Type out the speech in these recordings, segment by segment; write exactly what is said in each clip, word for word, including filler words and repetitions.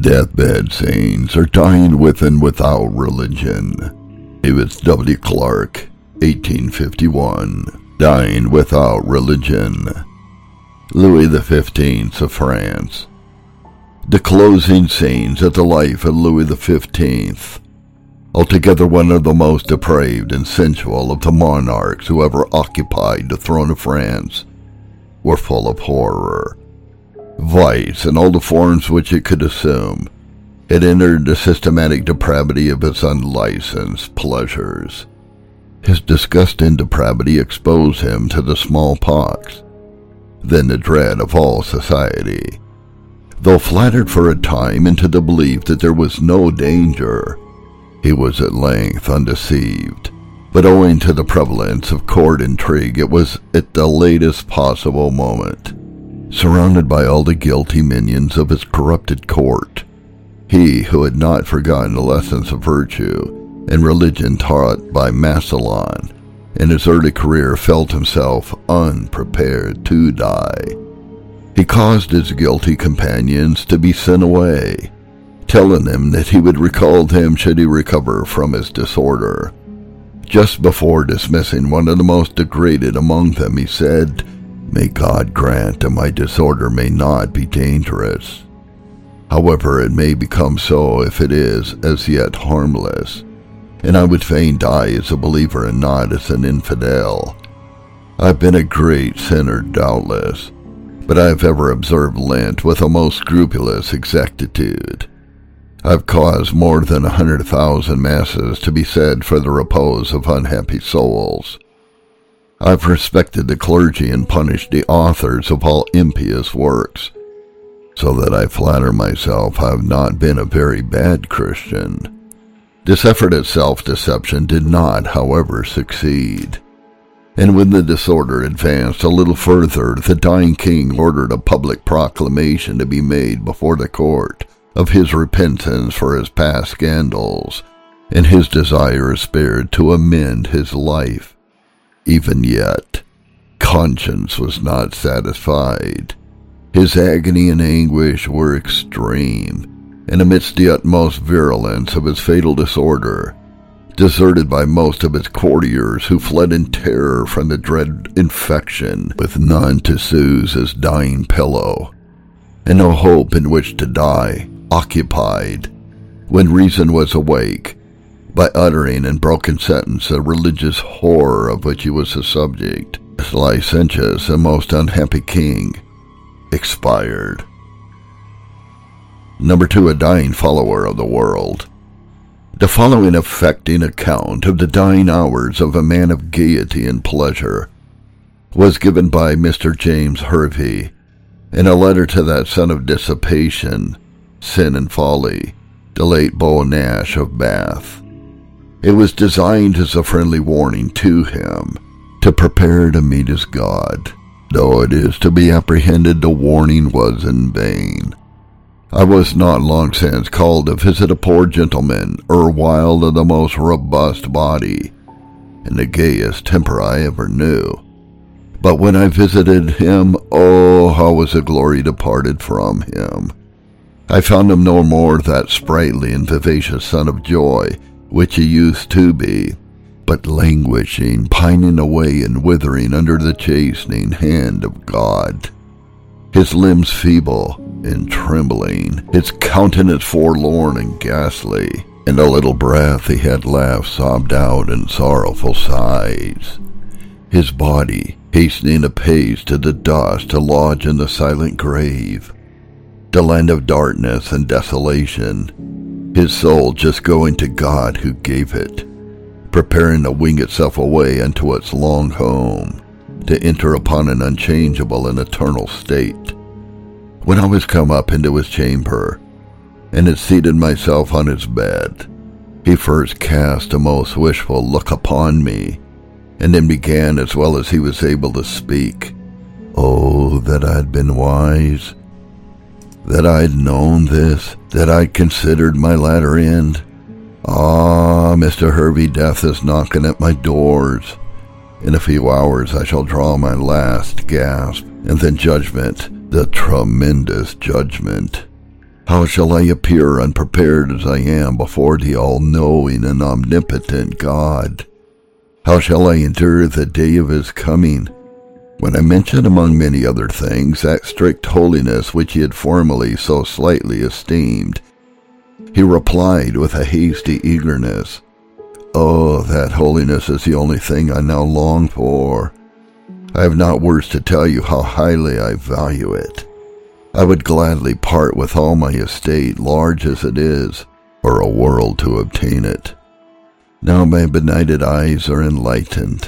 Deathbed scenes are dying with and without religion. David W. Clarke, eighteen fifty-one. Dying without religion. Louis the fifteenth of France. The closing scenes of the life of Louis the fifteenth, altogether one of the most depraved and sensual of the monarchs who ever occupied the throne of France, were full of horror. Vice, in all the forms which it could assume, had entered the systematic depravity of his unlicensed pleasures. His disgusting depravity exposed him to the smallpox, then the dread of all society. Though flattered for a time into the belief that there was no danger, he was at length undeceived. But owing to the prevalence of court intrigue, it was at the latest possible moment, surrounded by all the guilty minions of his corrupted court, he who had not forgotten the lessons of virtue and religion taught by Massillon in his early career, felt himself unprepared to die. He caused his guilty companions to be sent away, telling them that he would recall them should he recover from his disorder. Just before dismissing one of the most degraded among them, he said, "May God grant that my disorder may not be dangerous. However, it may become so if it is as yet harmless, and I would fain die as a believer and not as an infidel. I've been a great sinner, doubtless, but I have ever observed Lent with a most scrupulous exactitude. I've caused more than a hundred thousand masses to be said for the repose of unhappy souls. I've respected the clergy and punished the authors of all impious works, so that I flatter myself I have not been a very bad Christian." This effort at self-deception did not, however, succeed, and when the disorder advanced a little further, the dying king ordered a public proclamation to be made before the court of his repentance for his past scandals, and his desire spared to amend his life. Even yet, conscience was not satisfied. His agony and anguish were extreme, and amidst the utmost virulence of his fatal disorder, deserted by most of his courtiers who fled in terror from the dread infection, with none to soothe his dying pillow, and no hope in which to die, occupied, when reason was awake, by uttering in broken sentence the religious horror of which he was the subject, this licentious and most unhappy king expired. Number two, a dying follower of the world. The following affecting account of the dying hours of a man of gaiety and pleasure was given by Mister James Hervey in a letter to that son of dissipation, sin and folly, the late Beau Nash of Bath. It was designed as a friendly warning to him to prepare to meet his God, though it is to be apprehended the warning was in vain. I was not long since called to visit a poor gentleman, erewhile of the most robust body, and the gayest temper I ever knew. But when I visited him, oh, how was the glory departed from him! I found him no more that sprightly and vivacious son of joy, which he used to be, but languishing, pining away and withering under the chastening hand of God. His limbs feeble and trembling, his countenance forlorn and ghastly, and a little breath he had left sobbed out in sorrowful sighs. His body hastening apace to the dust to lodge in the silent grave, the land of darkness and desolation, his soul just going to God who gave it, preparing to wing itself away unto its long home, to enter upon an unchangeable and eternal state. When I was come up into his chamber, and had seated myself on his bed, he first cast a most wishful look upon me, and then began as well as he was able to speak. Oh, that I had been wise, that I had known this, that I had considered my latter end. Ah, Mister Hervey, death is knocking at my doors. In a few hours I shall draw my last gasp, and then judgment, the tremendous judgment. How shall I appear unprepared as I am before the all-knowing and omnipotent God? How shall I endure the day of his coming? When I mentioned among many other things that strict holiness which he had formerly so slightly esteemed, he replied with a hasty eagerness, "Oh, that holiness is the only thing I now long for. I have not words to tell you how highly I value it. I would gladly part with all my estate, large as it is, for a world to obtain it. Now my benighted eyes are enlightened.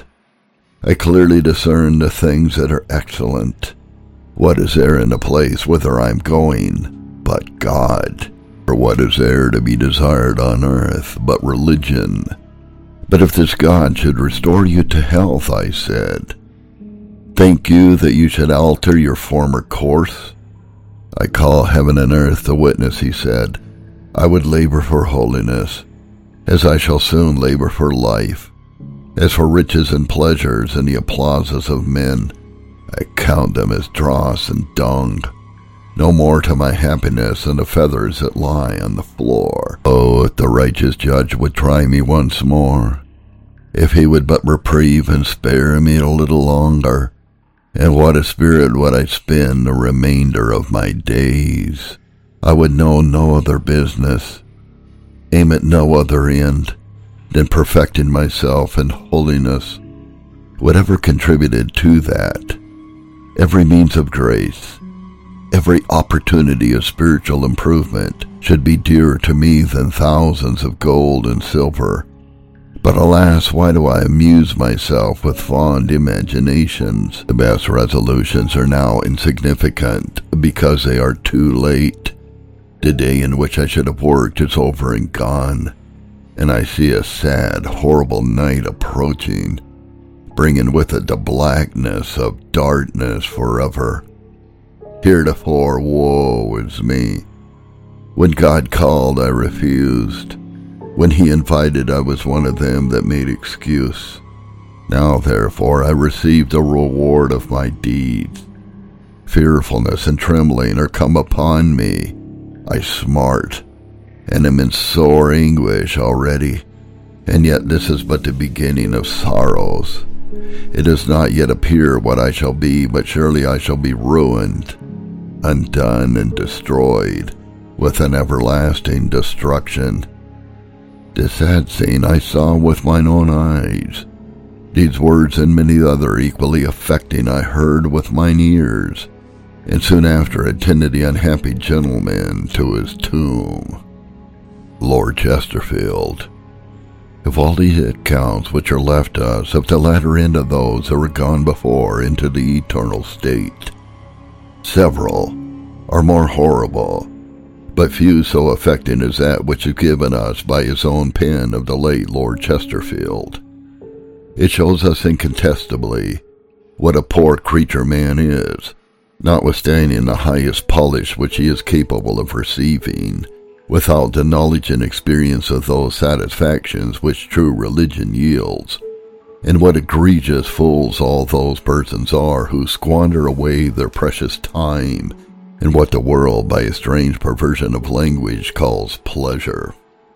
I clearly discern the things that are excellent. What is there in the place whither I am going but God? For what is there to be desired on earth but religion? But if this God should restore you to health," I said, "think you that you should alter your former course?" "I call heaven and earth to witness," he said, "I would labor for holiness, as I shall soon labor for life. As for riches and pleasures and the applauses of men, I count them as dross and dung. No more to my happiness than the feathers that lie on the floor. Oh, if the righteous judge would try me once more, if he would but reprieve and spare me a little longer, in what a spirit would I spend the remainder of my days. I would know no other business, aim at no other end, than perfecting myself in holiness. Whatever contributed to that, every means of grace, every opportunity of spiritual improvement should be dearer to me than thousands of gold and silver. But alas, why do I amuse myself with fond imaginations? The best resolutions are now insignificant because they are too late. The day in which I should have worked is over and gone, and I see a sad, horrible night approaching, bringing with it the blackness of darkness forever. Heretofore, woe is me. When God called, I refused. When he invited, I was one of them that made excuse. Now, therefore, I receive the reward of my deeds. Fearfulness and trembling are come upon me. I smart, and am in sore anguish already. And yet this is but the beginning of sorrows. It does not yet appear what I shall be, but surely I shall be ruined, undone and destroyed, with an everlasting destruction. This sad scene I saw with mine own eyes. These words and many other equally affecting I heard with mine ears, and soon after attended the unhappy gentleman to his tomb. Lord Chesterfield. Of all these accounts which are left us of the latter end of those that were gone before into the eternal state, several are more horrible, but few so affecting as that which is given us by his own pen of the late Lord Chesterfield. It shows us incontestably what a poor creature man is, notwithstanding the highest polish which he is capable of receiving, without the knowledge and experience of those satisfactions which true religion yields, and what egregious fools all those persons are who squander away their precious time in what the world, by a strange perversion of language, calls pleasure.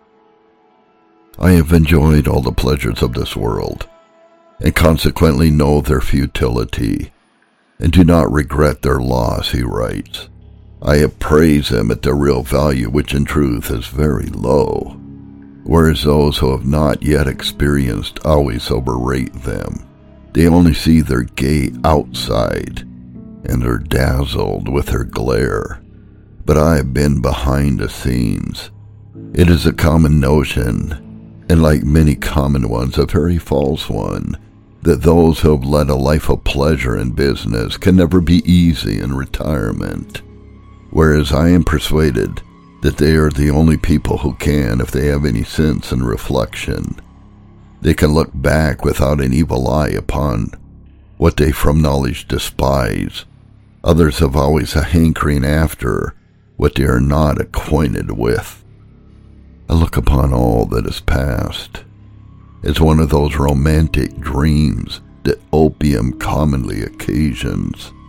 I have enjoyed all the pleasures of this world, and consequently know their futility, and do not regret their loss, he writes. I have praised them at their real value, which in truth is very low, whereas those who have not yet experienced always overrate them. They only see their gay outside, and are dazzled with their glare. But I have been behind the scenes. It is a common notion, and like many common ones, a very false one, that those who have led a life of pleasure and business can never be easy in retirement, whereas I am persuaded that they are the only people who can if they have any sense and reflection. They can look back without an evil eye upon what they from knowledge despise. Others have always a hankering after what they are not acquainted with. I look upon all that is past as one of those romantic dreams that opium commonly occasions.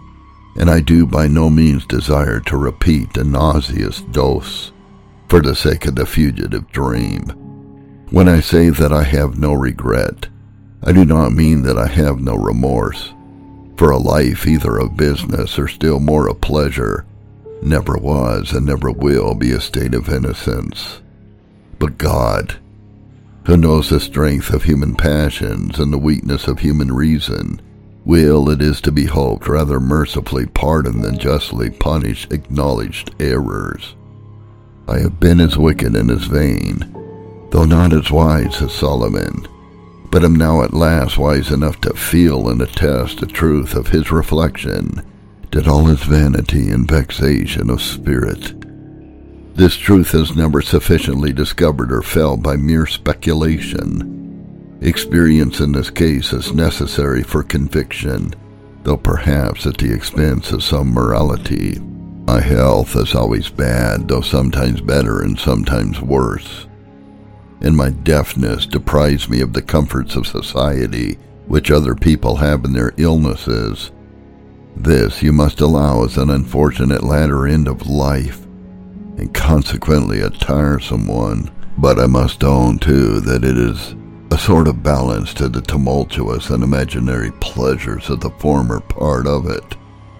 and I do by no means desire to repeat the nauseous dose for the sake of the fugitive dream. When I say that I have no regret, I do not mean that I have no remorse, for a life either of business or still more of pleasure never was and never will be a state of innocence. But God, who knows the strength of human passions and the weakness of human reason, will, it is to be hoped, rather mercifully pardon than justly punish acknowledged errors. I have been as wicked and as vain, though not as wise as Solomon, but am now at last wise enough to feel and attest the truth of his reflection, that all is vanity and vexation of spirit. This truth is never sufficiently discovered or felt by mere speculation. Experience in this case is necessary for conviction, though perhaps at the expense of some morality. My health is always bad, though sometimes better and sometimes worse, and my deafness deprives me of the comforts of society which other people have in their illnesses. This you must allow is an unfortunate latter end of life, and consequently a tiresome one, but I must own, too, that it is a sort of balance to the tumultuous and imaginary pleasures of the former part of it.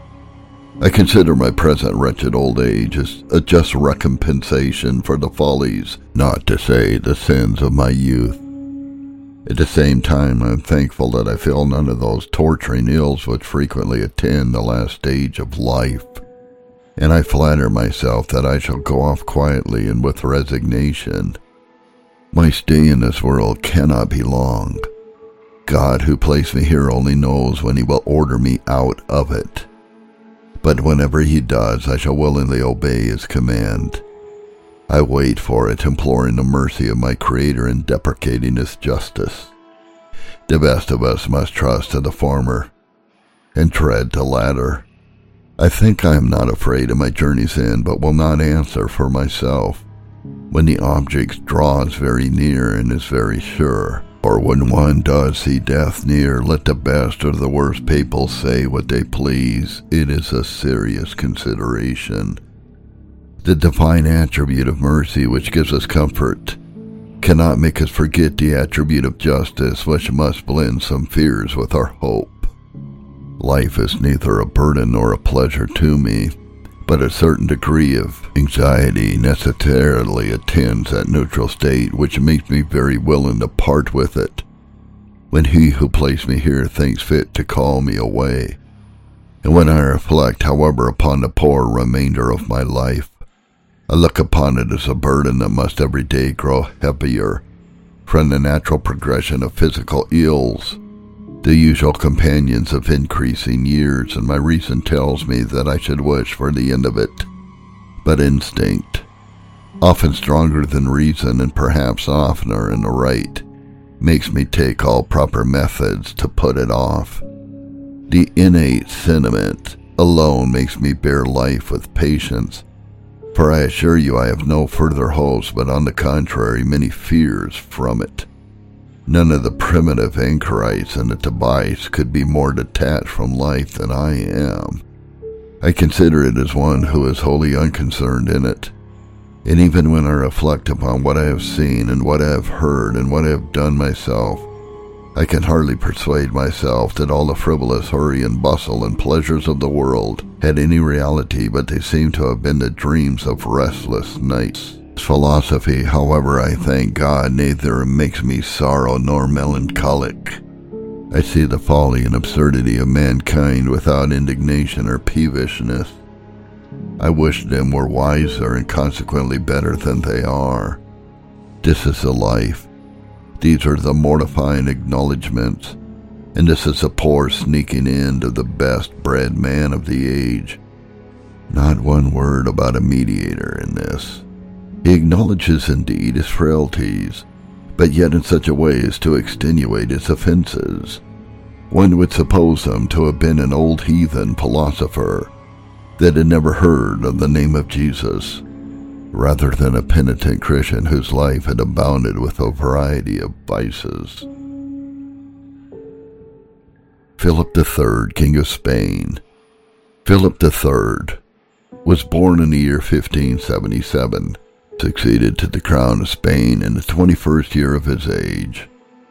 I consider my present wretched old age as a just recompensation for the follies, not to say the sins, of my youth. At the same time, I am thankful that I feel none of those torturing ills which frequently attend the last stage of life, and I flatter myself that I shall go off quietly and with resignation. My stay in this world cannot be long. God, who placed me here, only knows when he will order me out of it. But whenever he does, I shall willingly obey his command. I wait for it, imploring the mercy of my Creator and deprecating his justice. The best of us must trust to the former and tread the latter. I think I am not afraid of my journey's end, but will not answer for myself when the object draws very near and is very sure. Or when one does see death near, let the best or the worst people say what they please. It is a serious consideration. The divine attribute of mercy, which gives us comfort, cannot make us forget the attribute of justice, which must blend some fears with our hope. Life is neither a burden nor a pleasure to me, but a certain degree of anxiety necessarily attends that neutral state which makes me very willing to part with it when he who placed me here thinks fit to call me away. And when I reflect, however, upon the poor remainder of my life, I look upon it as a burden that must every day grow heavier from the natural progression of physical ills, the usual companions of increasing years, and my reason tells me that I should wish for the end of it. But instinct, often stronger than reason and perhaps oftener in the right, makes me take all proper methods to put it off. The innate sentiment alone makes me bear life with patience, for I assure you I have no further hopes, but on the contrary many fears from it. None of the primitive anchorites in the Tobias could be more detached from life than I am. I consider it as one who is wholly unconcerned in it, and even when I reflect upon what I have seen and what I have heard and what I have done myself, I can hardly persuade myself that all the frivolous hurry and bustle and pleasures of the world had any reality, but they seem to have been the dreams of restless nights. Philosophy, however, I thank God, neither makes me sorrow nor melancholic. I see the folly and absurdity of mankind without indignation or peevishness. I wish them were wiser and consequently better than they are. This is the life. These are the mortifying acknowledgments, and this is the poor sneaking end of the best-bred man of the age. Not one word about a mediator in this. He acknowledges indeed his frailties, but yet in such a way as to extenuate his offenses. One would suppose him to have been an old heathen philosopher that had never heard of the name of Jesus, rather than a penitent Christian whose life had abounded with a variety of vices. Philip the Third, King of Spain, Philip the Third was born in the year fifteen seventy-seven, succeeded to the crown of Spain in the twenty-first year of his age.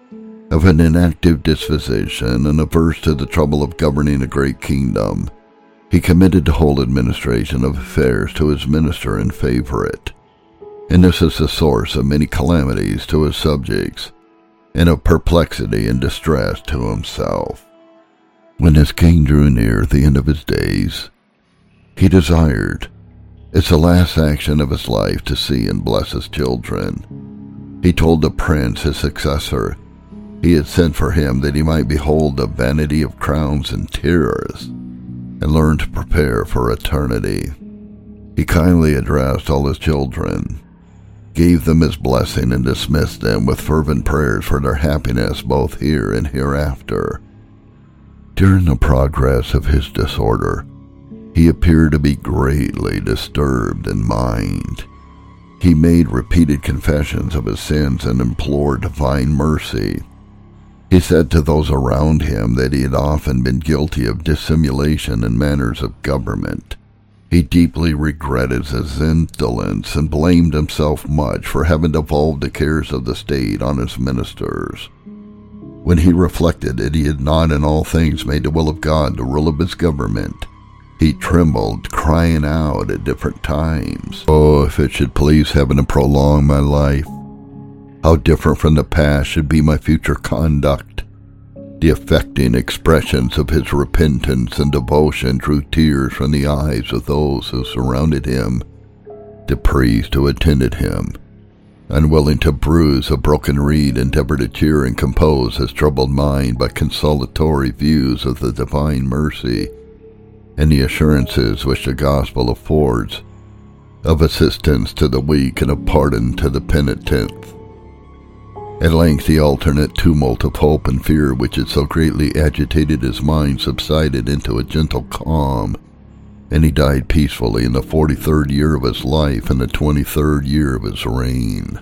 Of an inactive disposition and averse to the trouble of governing a great kingdom, he committed the whole administration of affairs to his minister and favorite, and this is the source of many calamities to his subjects, and of perplexity and distress to himself. When this king drew near the end of his days, he desired, as the last action of his life, to see and bless his children. He told the prince, his successor, he had sent for him that he might behold the vanity of crowns and tears, and learn to prepare for eternity. He kindly addressed all his children, gave them his blessing, and dismissed them with fervent prayers for their happiness both here and hereafter. During the progress of his disorder, he appeared to be greatly disturbed in mind. He made repeated confessions of his sins and implored divine mercy. He said to those around him that he had often been guilty of dissimulation in matters of government. He deeply regretted his indolence and blamed himself much for having devolved the cares of the state on his ministers. When he reflected that he had not in all things made the will of God the rule of his government, he trembled, crying out at different times, "Oh, if it should please heaven to prolong my life, how different from the past should be my future conduct." The affecting expressions of his repentance and devotion drew tears from the eyes of those who surrounded him. The priest who attended him, unwilling to bruise a broken reed, endeavored to cheer and compose his troubled mind by consolatory views of the divine mercy and the assurances which the gospel affords of assistance to the weak and of pardon to the penitent. At length the alternate tumult of hope and fear which had so greatly agitated his mind subsided into a gentle calm, and he died peacefully in the forty-third year of his life and the twenty-third year of his reign.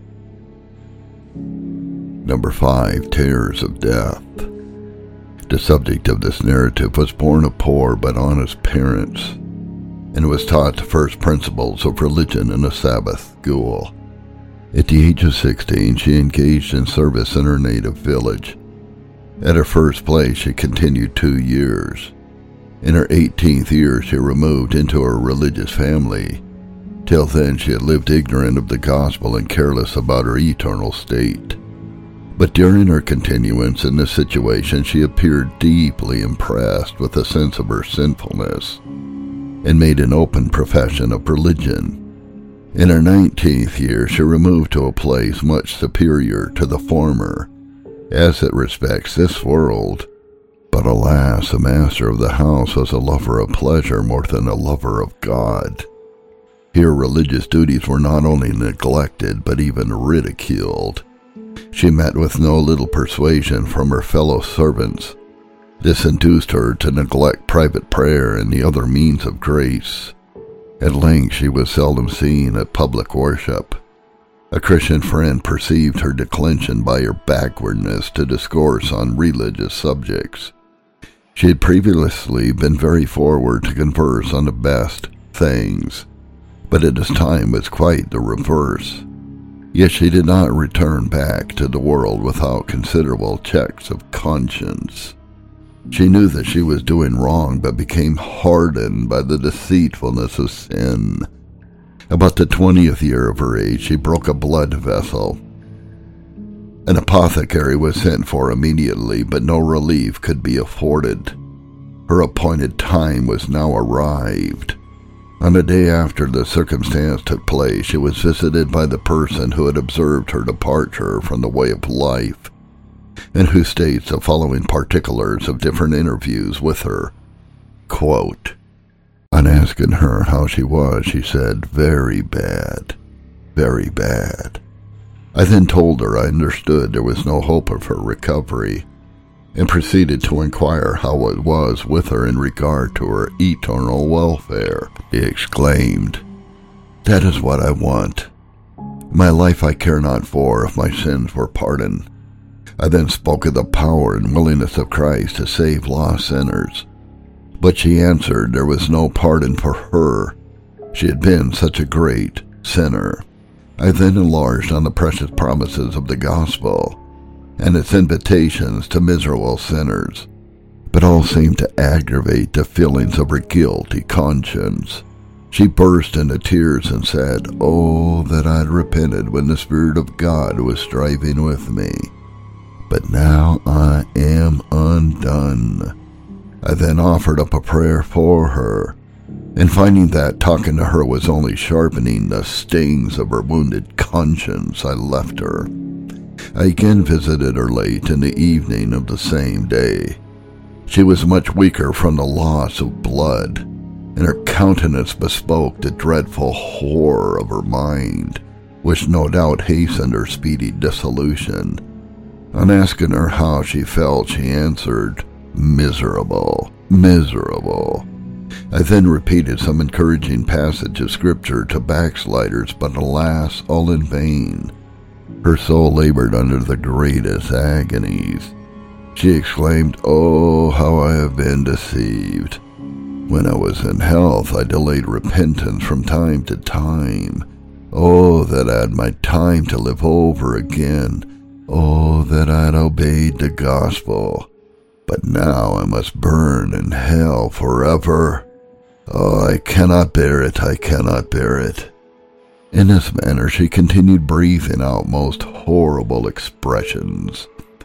Number five, Terrors of Death. The subject of this narrative was born of poor but honest parents, and was taught the first principles of religion in a Sabbath school. At the age of sixteen, she engaged in service in her native village. At her first place, she continued two years. In her eighteenth year, she removed into her religious family. Till then, she had lived ignorant of the gospel and careless about her eternal state. But during her continuance in this situation, she appeared deeply impressed with a sense of her sinfulness, and made an open profession of religion. In her nineteenth year, she removed to a place much superior to the former, as it respects this world. But alas, the master of the house was a lover of pleasure more than a lover of God. Here religious duties were not only neglected, but even ridiculed. She met with no little persuasion from her fellow servants. This induced her to neglect private prayer and the other means of grace. At length she was seldom seen at public worship. A Christian friend perceived her declension by her backwardness to discourse on religious subjects. She had previously been very forward to converse on the best things, but at this time was quite the reverse. Yet she did not return back to the world without considerable checks of conscience. She knew that she was doing wrong, but became hardened by the deceitfulness of sin. About the twentieth year of her age, she broke a blood vessel. An apothecary was sent for immediately, but no relief could be afforded. Her appointed time was now arrived. On the day after the circumstance took place, she was visited by the person who had observed her departure from the way of life, and who states the following particulars of different interviews with her. Quote, on asking her how she was, she said, "Very bad, very bad." I then told her I understood there was no hope of her recovery, and proceeded to inquire how it was with her in regard to her eternal welfare. He exclaimed, "That is what I want. My life I care not for if my sins were pardoned." I then spoke of the power and willingness of Christ to save lost sinners. But she answered there was no pardon for her. She had been such a great sinner. I then enlarged on the precious promises of the gospel and its invitations to miserable sinners, but all seemed to aggravate the feelings of her guilty conscience. She burst into tears and said, "Oh, that I'd repented when the Spirit of God was striving with me. But now I am undone." I then offered up a prayer for her, and finding that talking to her was only sharpening the stings of her wounded conscience, I left her. I again visited her late in the evening of the same day. She was much weaker from the loss of blood, and her countenance bespoke the dreadful horror of her mind, which no doubt hastened her speedy dissolution. On asking her how she felt, she answered, "Miserable, miserable." I then repeated some encouraging passage of scripture to backsliders, but alas, all in vain. Her soul labored under the greatest agonies. She exclaimed, "Oh, how I have been deceived. When I was in health, I delayed repentance from time to time. Oh, that I had my time to live over again. Oh, that I had obeyed the gospel. But now I must burn in hell forever. Oh, I cannot bear it, I cannot bear it." In this manner she continued breathing out most horrible expressions.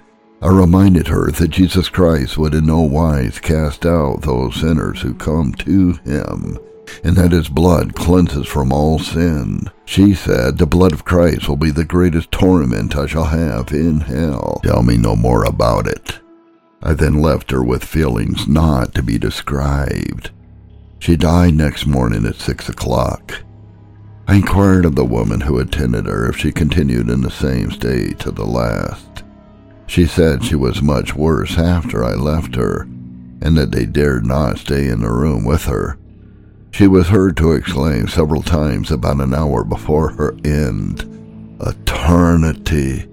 I reminded her that Jesus Christ would in no wise cast out those sinners who come to him, and that his blood cleanses from all sin. She said, "The blood of Christ will be the greatest torment I shall have in hell. Tell me no more about it." I then left her with feelings not to be described. She died next morning at six o'clock. I inquired of the woman who attended her if she continued in the same state to the last. She said she was much worse after I left her, and that they dared not stay in the room with her. She was heard to exclaim several times about an hour before her end, "Eternity!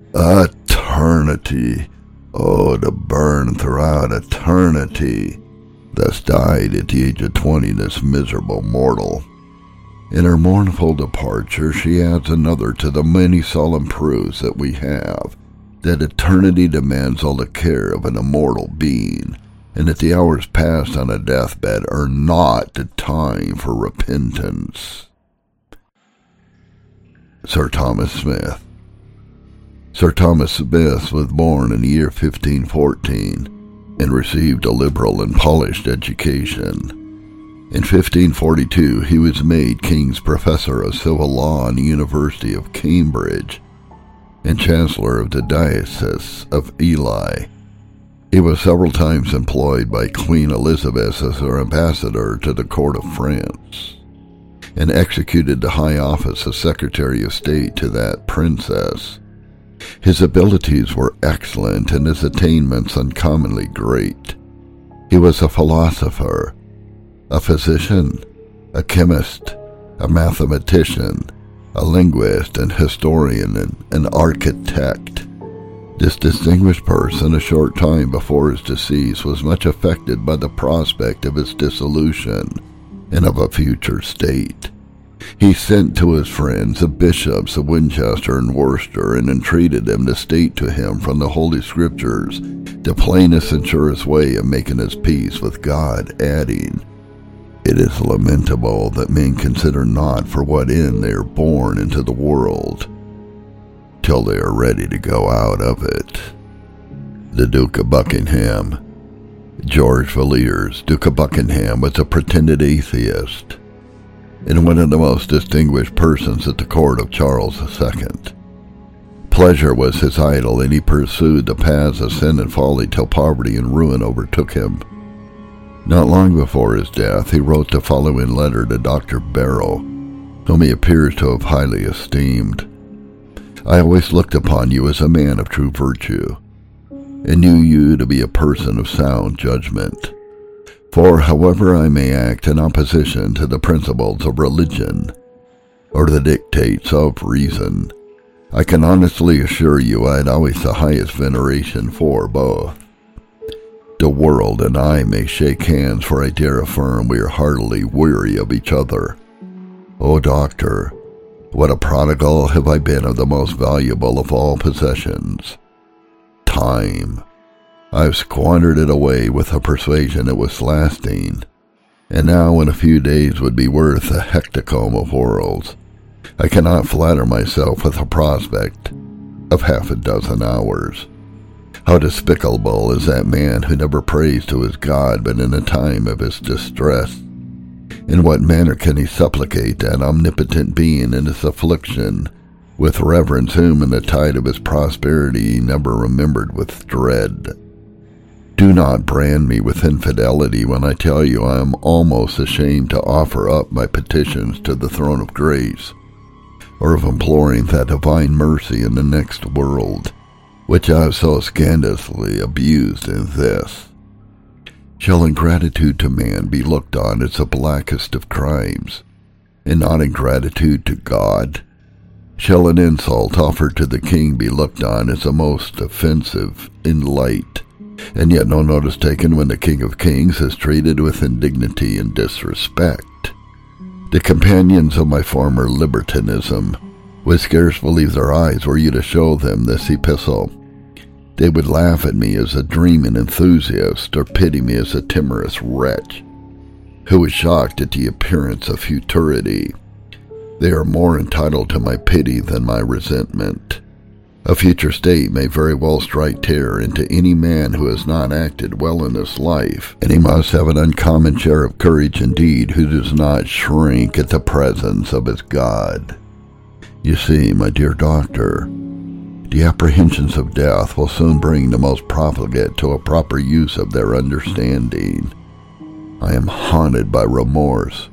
Eternity! Oh, to burn throughout eternity." Thus died at the age of twenty this miserable mortal. In her mournful departure, she adds another to the many solemn proofs that we have that eternity demands all the care of an immortal being, and that the hours passed on a deathbed are not the time for repentance. Sir Thomas Smith. Sir Thomas Smith was born in the year fifteen fourteen and received a liberal and polished education. In fifteen forty-two, he was made King's Professor of Civil Law in the University of Cambridge and Chancellor of the Diocese of Ely. He was several times employed by Queen Elizabeth as her ambassador to the court of France, and executed the high office of Secretary of State to that princess. His abilities were excellent and his attainments uncommonly great. He was a philosopher, a physician, a chemist, a mathematician, a linguist and historian, and an architect. This distinguished person, a short time before his decease, was much affected by the prospect of his dissolution and of a future state. He sent to his friends, the bishops of Winchester and Worcester, and entreated them to state to him from the Holy Scriptures the plainest and surest way of making his peace with God, adding, "It is lamentable that men consider not for what end they are born into the world, till they are ready to go out of it." The Duke of Buckingham. George Villiers, Duke of Buckingham, was a pretended atheist and one of the most distinguished persons at the court of Charles the Second. Pleasure was his idol, and he pursued the paths of sin and folly till poverty and ruin overtook him. Not long before his death, he wrote the following letter to Doctor Barrow, whom he appears to have highly esteemed. "I always looked upon you as a man of true virtue, and knew you to be a person of sound judgment. For however I may act in opposition to the principles of religion, or the dictates of reason, I can honestly assure you I had always the highest veneration for both. the world and I may shake hands, for I dare affirm we are heartily weary of each other. O doctor, what a prodigal have I been of the most valuable of all possessions, time. I've squandered it away with a persuasion it was lasting, and now in a few days would be worth a hectocomb of worlds. I cannot flatter myself with a prospect of half a dozen hours. How despicable is that man who never prays to his God but in a time of his distress. In what manner can he supplicate that omnipotent being in his affliction, with reverence whom in the tide of his prosperity he never remembered with dread? Do not brand me with infidelity when I tell you I am almost ashamed to offer up my petitions to the throne of grace, or of imploring that divine mercy in the next world, which I have so scandalously abused in this. Shall ingratitude to man be looked on as the blackest of crimes, and not ingratitude to God? Shall an insult offered to the king be looked on as the most offensive in light, and yet no notice taken when the King of Kings is treated with indignity and disrespect? The companions of my former libertinism would scarce believe their eyes were you to show them this epistle. They would laugh at me as a dreaming enthusiast, or pity me as a timorous wretch who is shocked at the appearance of futurity. They are more entitled to my pity than my resentment. A future state may very well strike terror into any man who has not acted well in his life, and he must have an uncommon share of courage indeed who does not shrink at the presence of his God. You see, my dear doctor, the apprehensions of death will soon bring the most profligate to a proper use of their understanding. I am haunted by remorse,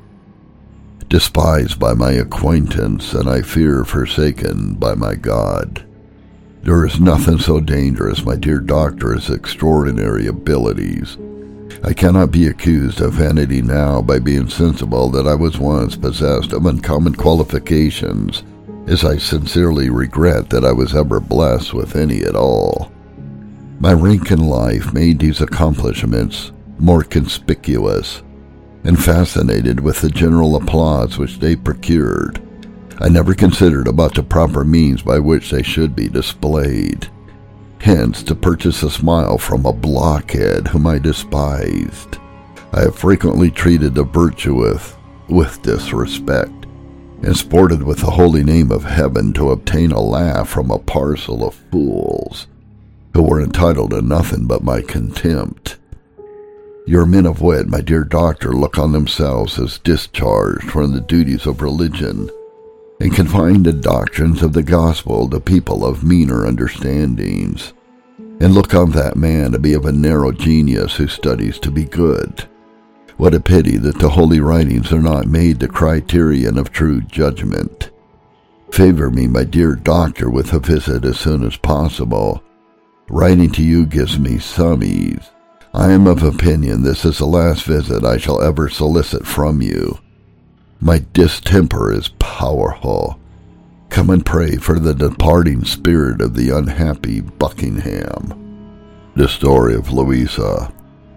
despised by my acquaintance, and I fear forsaken by my God. There is nothing so dangerous, my dear doctor, as extraordinary abilities. I cannot be accused of vanity now by being sensible that I was once possessed of uncommon qualifications, as I sincerely regret that I was ever blessed with any at all. My rank in life made these accomplishments more conspicuous, and fascinated with the general applause which they procured, I never considered about the proper means by which they should be displayed. Hence, to purchase a smile from a blockhead whom I despised, I have frequently treated the virtuous with disrespect, and sported with the holy name of heaven to obtain a laugh from a parcel of fools, who were entitled to nothing but my contempt. Your men of wit, my dear doctor, look on themselves as discharged from the duties of religion, and confine the doctrines of the gospel to people of meaner understandings, and look on that man to be of a narrow genius who studies to be good. What a pity that the holy writings are not made the criterion of true judgment. Favor me, my dear doctor, with a visit as soon as possible. Writing to you gives me some ease. I am of opinion this is the last visit I shall ever solicit from you. My distemper is powerful. Come and pray for the departing spirit of the unhappy Buckingham. The story of Louisa.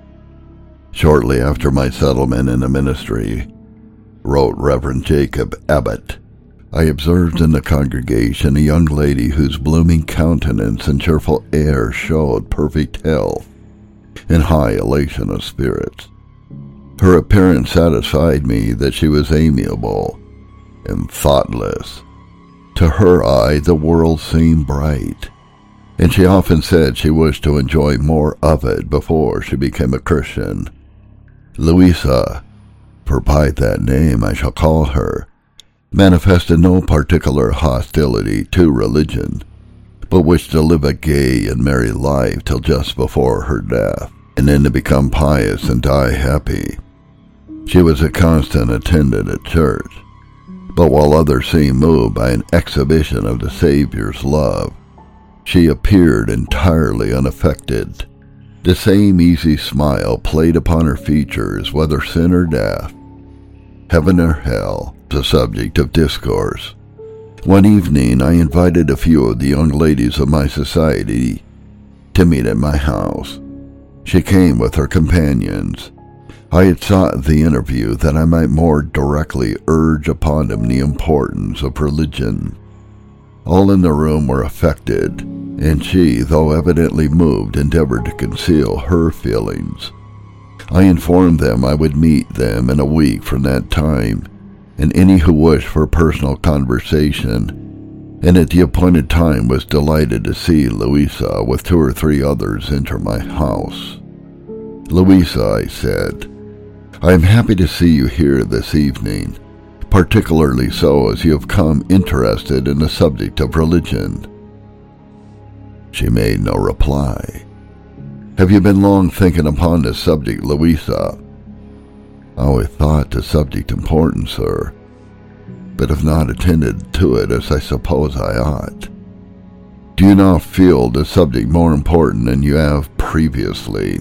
Shortly after my settlement in the ministry, wrote Reverend Jacob Abbott, I observed in the congregation a young lady whose blooming countenance and cheerful air showed perfect health and high elation of spirits. Her appearance satisfied me that she was amiable and thoughtless. To her eye the world seemed bright, and she often said she wished to enjoy more of it before she became a Christian. Louisa, for by that name I shall call her, manifested no particular hostility to religion, but wished to live a gay and merry life till just before her death, and then to become pious and die happy. She was a constant attendant at church, but while others seemed moved by an exhibition of the Savior's love, she appeared entirely unaffected. The same easy smile played upon her features, whether sin or death, heaven or hell, the subject of discourse. One evening I invited a few of the young ladies of my society to meet at my house. She came with her companions. I had sought the interview that I might more directly urge upon him the importance of religion. All in the room were affected, and she, though evidently moved, endeavored to conceal her feelings. I informed them I would meet them in a week from that time, and any who wished for personal conversation, and at the appointed time was delighted to see Louisa with two or three others enter my house. "Louisa," I said, "I am happy to see you here this evening, particularly so as you have come interested in the subject of religion." She made no reply. "Have you been long thinking upon this subject, Louisa?" "I always thought the subject important, sir, but have not attended to it as I suppose I ought." "Do you now feel the subject more important than you have previously?"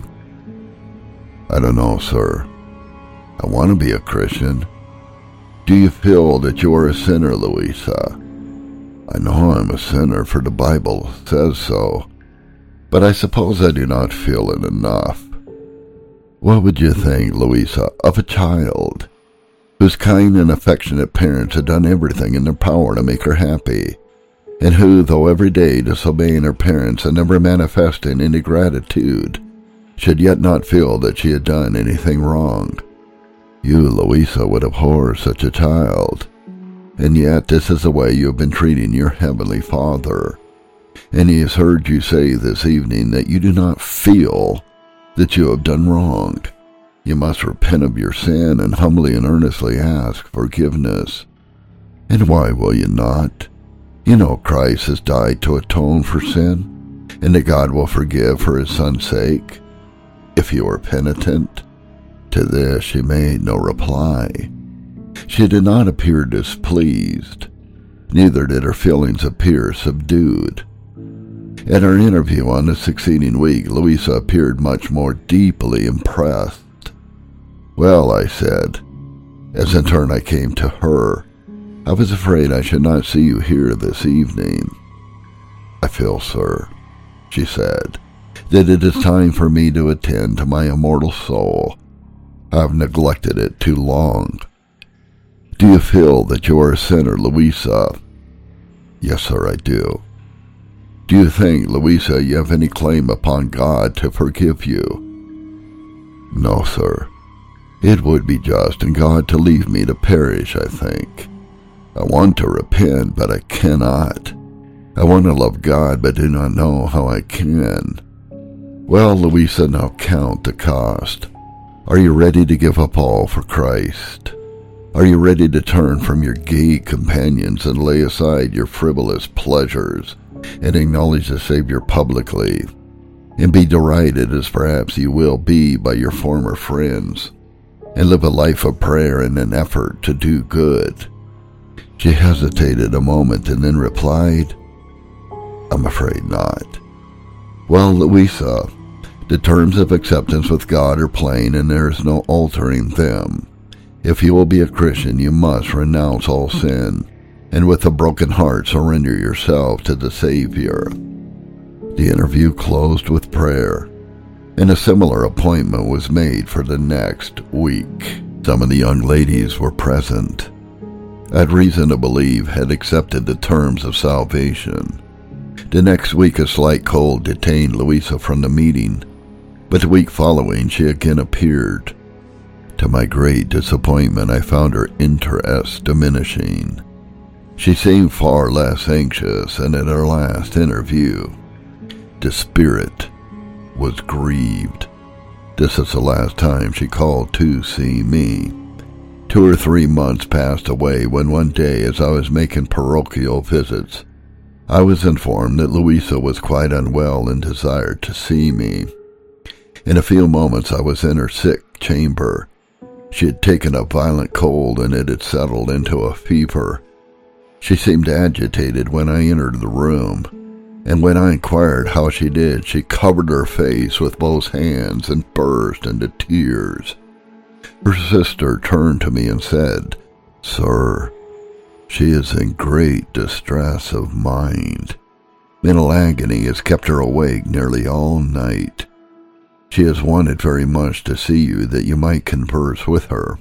"I don't know, sir. I want to be a Christian." "Do you feel that you are a sinner, Louisa?" "I know I'm a sinner, for the Bible says so, but I suppose I do not feel it enough." "What would you think, Louisa, of a child whose kind and affectionate parents had done everything in their power to make her happy, and who, though every day disobeying her parents and never manifesting any gratitude, should yet not feel that she had done anything wrong? You, Louisa, would abhor such a child, and yet this is the way you have been treating your Heavenly Father, and He has heard you say this evening that you do not feel that you have done wrong. You must repent of your sin and humbly and earnestly ask forgiveness. And why will you not? You know Christ has died to atone for sin, and that God will forgive for His Son's sake, if you are penitent." To this she made no reply. She did not appear displeased, neither did her feelings appear subdued. At our interview on the succeeding week, Louisa appeared much more deeply impressed. "Well," I said, as in turn I came to her, "I was afraid I should not see you here this evening." "I feel, sir," she said, "that it is time for me to attend to my immortal soul. I have neglected it too long." "Do you feel that you are a sinner, Louisa?" "Yes, sir, I do." "Do you think, Louisa, you have any claim upon God to forgive you?" "No, sir. It would be just in God to leave me to perish, I think. I want to repent, but I cannot. I want to love God, but do not know how I can." "Well, Louisa, now count the cost. Are you ready to give up all for Christ? Are you ready to turn from your gay companions and lay aside your frivolous pleasures and acknowledge the Savior publicly, and be derided as perhaps you will be by your former friends, and live a life of prayer in an effort to do good?" She hesitated a moment and then replied, "I'm afraid not." "Well, Louisa, the terms of acceptance with God are plain, and there is no altering them. If you will be a Christian, you must renounce all sin, and with a broken heart surrender yourself to the Savior." The interview closed with prayer, and a similar appointment was made for the next week. Some of the young ladies were present. I had reason to believe had accepted the terms of salvation. The next week a slight cold detained Louisa from the meeting, but the week following she again appeared. To my great disappointment, I found her interest diminishing. She seemed far less anxious, and at our last interview, the spirit was grieved. This is the last time she called to see me. Two or three months passed away when one day, as I was making parochial visits, I was informed that Louisa was quite unwell and desired to see me. In a few moments I was in her sick chamber. She had taken a violent cold, and it had settled into a fever. She seemed agitated when I entered the room, and when I inquired how she did, she covered her face with both hands and burst into tears. Her sister turned to me and said, "Sir, she is in great distress of mind. Mental agony has kept her awake nearly all night." She has wanted very much to see you that you might converse with her.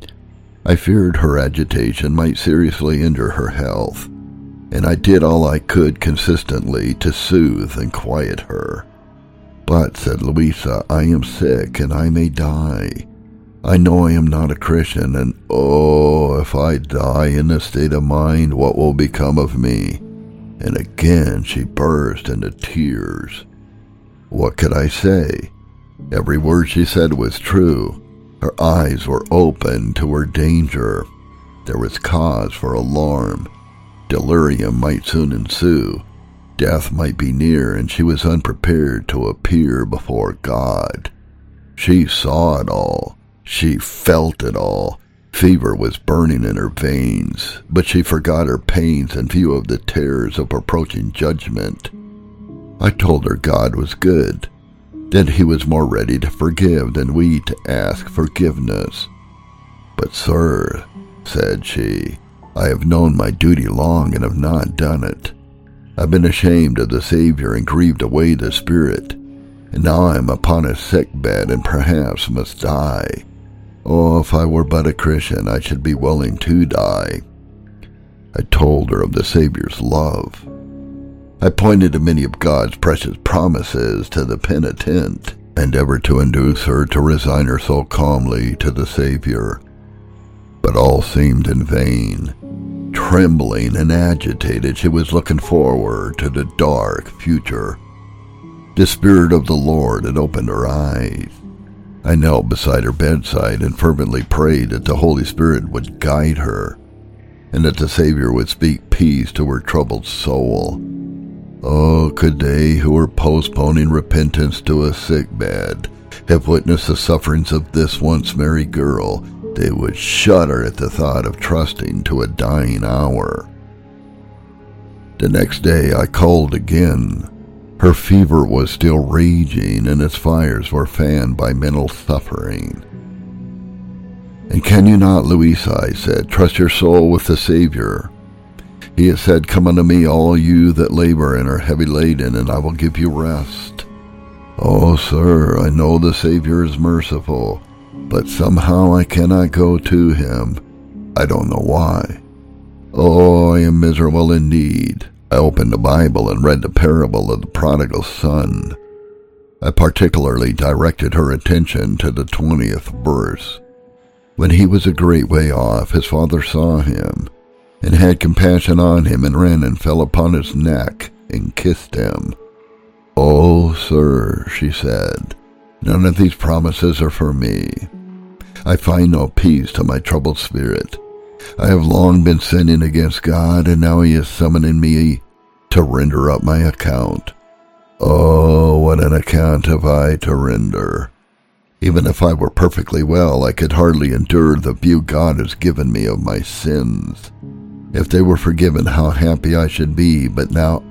I feared her agitation might seriously injure her health, and I did all I could consistently to soothe and quiet her. But, said Louisa, I am sick and I may die. I know I am not a Christian, and oh, if I die in this state of mind, what will become of me? And again she burst into tears. What could I say? Every word she said was true. Her eyes were open to her danger. There was cause for alarm. Delirium might soon ensue. Death might be near, and she was unprepared to appear before God. She saw it all. She felt it all. Fever was burning in her veins, but she forgot her pains in view of the terrors of approaching judgment. I told her God was good, that he was more ready to forgive than we to ask forgiveness. But, sir, said she, I have known my duty long and have not done it. I've been ashamed of the Savior and grieved away the Spirit, and now I am upon a sick bed and perhaps must die. Oh, if I were but a Christian, I should be willing to die. I told her of the Savior's love. I pointed to many of God's precious promises to the penitent, endeavored to induce her to resign her soul calmly to the Savior. But all seemed in vain. Trembling and agitated, she was looking forward to the dark future. The Spirit of the Lord had opened her eyes. I knelt beside her bedside and fervently prayed that the Holy Spirit would guide her, and that the Savior would speak peace to her troubled soul. Oh, could they who were postponing repentance to a sick bed have witnessed the sufferings of this once merry girl, they would shudder at the thought of trusting to a dying hour. The next day I called again. Her fever was still raging, and its fires were fanned by mental suffering. And can you not, Louisa, I said, trust your soul with the Savior? He has said, come unto me, all you that labor and are heavy laden, and I will give you rest. Oh, sir, I know the Savior is merciful, but somehow I cannot go to him. I don't know why. Oh, I am miserable indeed. I opened the Bible and read the parable of the prodigal son. I particularly directed her attention to the twentieth verse. When he was a great way off, his father saw him, and had compassion on him, and ran and fell upon his neck, and kissed him. Oh, sir, she said, none of these promises are for me. I find no peace to my troubled spirit. I have long been sinning against God, and now he is summoning me to render up my account. Oh, what an account have I to render! Even if I were perfectly well, I could hardly endure the view God has given me of my sins. If they were forgiven, how happy I should be, but now,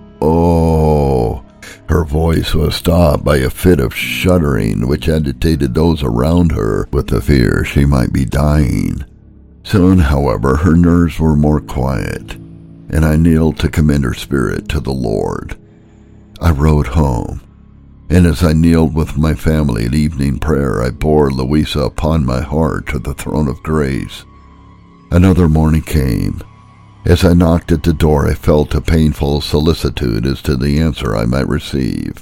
oh! Her voice was stopped by a fit of shuddering which agitated those around her with the fear she might be dying. Soon, however, her nerves were more quiet, and I kneeled to commend her spirit to the Lord. I rode home, and as I kneeled with my family at evening prayer, I bore Louisa upon my heart to the throne of grace. Another morning came. As I knocked at the door, I felt a painful solicitude as to the answer I might receive.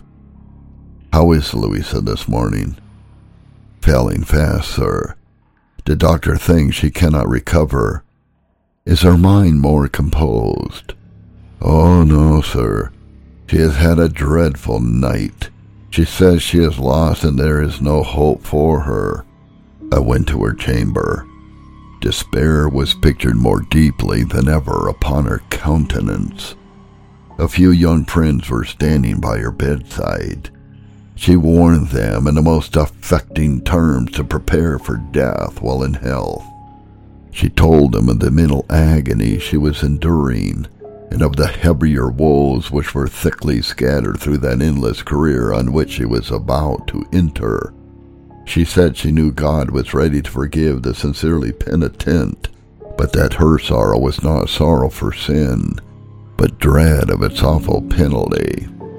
How is Louisa this morning? Failing fast, sir. The doctor thinks she cannot recover. Is her mind more composed? Oh, no, sir. She has had a dreadful night. She says she is lost and there is no hope for her. I went to her chamber. Despair was pictured more deeply than ever upon her countenance. A few young friends were standing by her bedside. She warned them in the most affecting terms to prepare for death while in health. She told them of the mental agony she was enduring, and of the heavier woes which were thickly scattered through that endless career on which she was about to enter. She said she knew God was ready to forgive the sincerely penitent, but that her sorrow was not sorrow for sin, but dread of its awful penalty.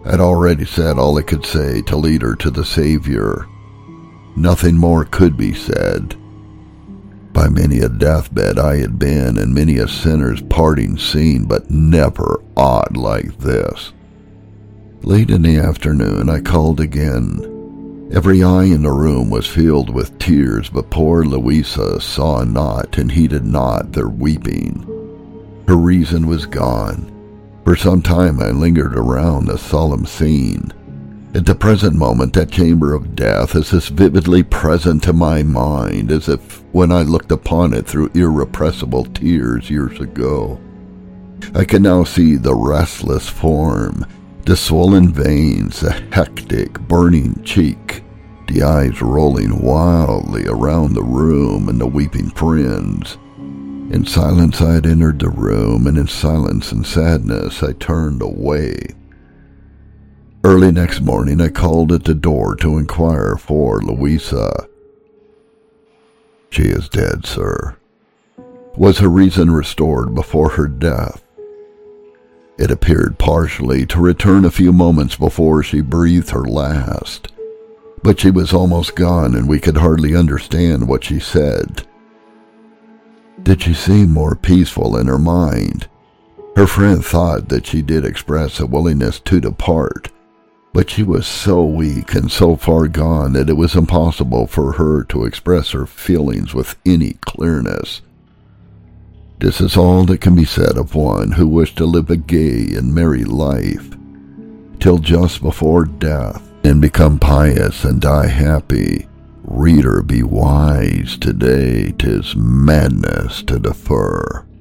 I'd already said all I could say to lead her to the Savior. Nothing more could be said. By many a deathbed I had been, and many a sinner's parting seen, but never aught like this. Late in the afternoon I called again. Every eye in the room was filled with tears, but poor Louisa saw not and heeded not their weeping. Her reason was gone. For some time I lingered around the solemn scene. At the present moment that chamber of death is as vividly present to my mind as if when I looked upon it through irrepressible tears years ago. I can now see the restless form, the swollen veins, the hectic, burning cheek, the eyes rolling wildly around the room, and the weeping friends. In silence I had entered the room, and in silence and sadness I turned away. Early next morning I called at the door to inquire for Louisa. "She is dead, sir." Was her reason restored before her death? It appeared partially to return a few moments before she breathed her last, but she was almost gone and we could hardly understand what she said. Did she seem more peaceful in her mind? Her friend thought that she did express a willingness to depart, but she was so weak and so far gone that it was impossible for her to express her feelings with any clearness. This is all that can be said of one who wished to live a gay and merry life, till just before death, and become pious and die happy. Reader, be wise today, 'tis madness to defer.